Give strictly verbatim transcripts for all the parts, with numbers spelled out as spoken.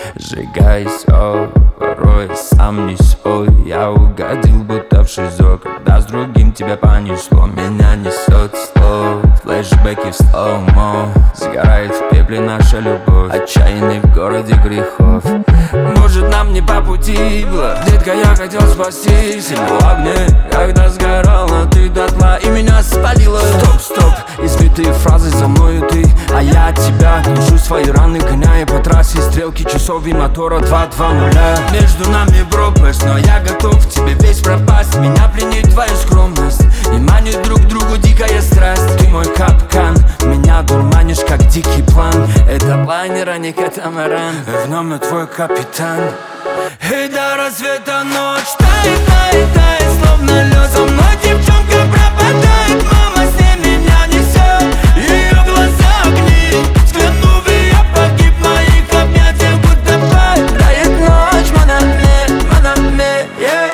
Сжигай все, порой сам не свой. Я угодил будто в ШИЗО, когда с другим тебя понесло. Меня несет слово, флешбеки в слоумо. Сгорает в пепле наша любовь, отчаянный в городе грехов. Может, нам не по пути было, детка, я хотел спасти себя в огне, когда сгорала ты дотла и меня спалила. Стоп, стоп, избитые фразы за мною ты, а я от тебя душу свои раны, гоняя по трассе стрелки часов и мотора два два нуля. Между нами пропасть, но я готов тебе весь пропасть. Меня пленит твоя скромность и манит друг к другу дикая страсть. Ты мой капкан, меня дурманишь как дикий план. Это лайнер, а не катамаран, в нем я твой капитан. И до рассвета ночь тает, тает, тает, словно лед. Со мной девчонка пропадает, мама с ней меня несет. Ее глаза огни, взглянув, и я погиб в моих объятиях, будто пай. Тает ночь, монами, монами, yeah.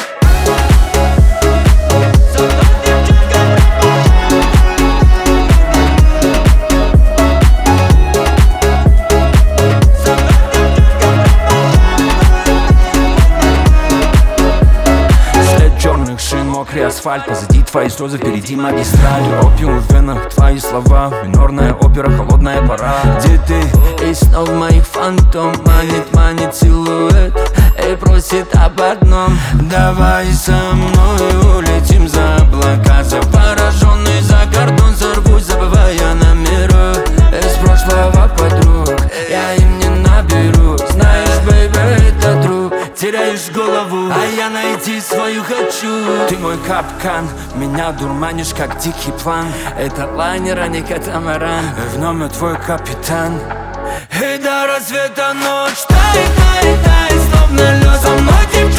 Со мной девчонка мокрый асфальт, позади твои слезы, впереди магистраль. Опиум в венах, твои слова, минорная опера, холодная пора. Где ты? И снова моих фантом манит, манит силуэт и просит об одном: давай со мной улетим за облака, завороженный за кордон, сорвусь, забывая номера из прошлого подруг. Я им не наберу, знаешь, бэйби, это true. Теряешь голову, а я найти свою хочу. Ты мой капкан, меня дурманишь как дикий план. Это лайнер, а не катамаран, в нем я твой капитан. И до рассвета ночь тает, тает, тает, словно лед. Со мной девчонка